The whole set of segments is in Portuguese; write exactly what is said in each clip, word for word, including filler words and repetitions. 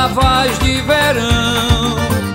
vendavais de verão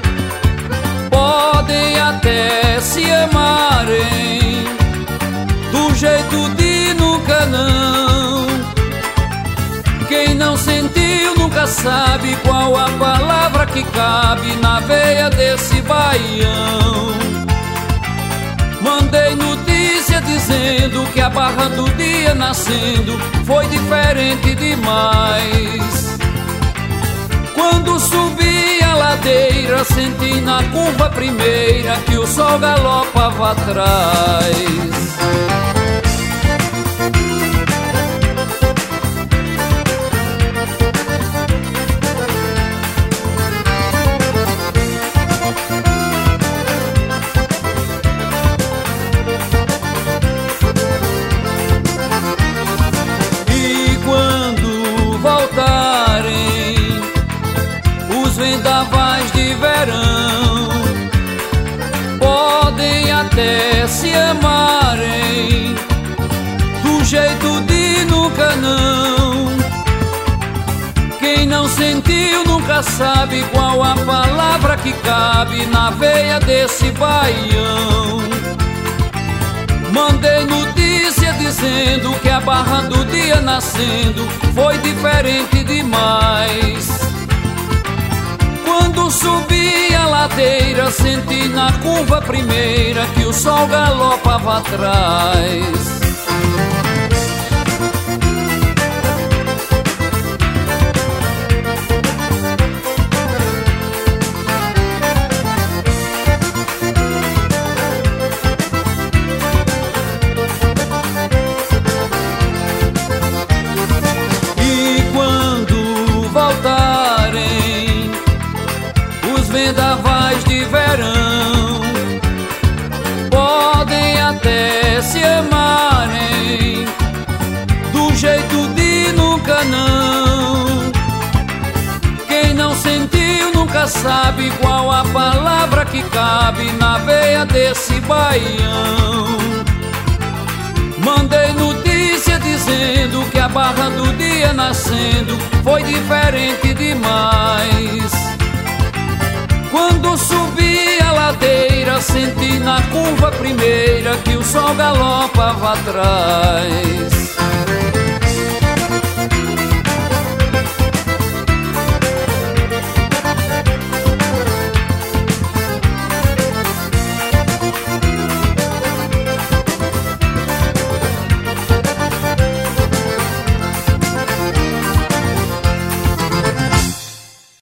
podem até se amarem do jeito de nunca não. Quem não sentiu nunca sabe qual a palavra que cabe na veia desse baião. Mandei notícia dizendo que a barra do dia nascendo foi diferente demais. Quando subi a ladeira senti na curva primeira que o sol galopava atrás. Vendavais de verão podem até se amarem do jeito de nunca não. Quem não sentiu nunca sabe qual a palavra que cabe na veia desse baião. Mandei notícia dizendo que a barra do dia nascendo foi diferente demais. Quando subi a ladeira senti na curva primeira que o sol galopava atrás. E quando voltarem os vendavais de verão podem até se amarem do jeito de nunca não. Quem não sentiu nunca sabe qual a palavra que cabe na veia desse baião. Mandei notícia dizendo que a barra do dia nascendo foi diferente demais. Quando subi a ladeira senti na curva primeira que o sol galopava atrás.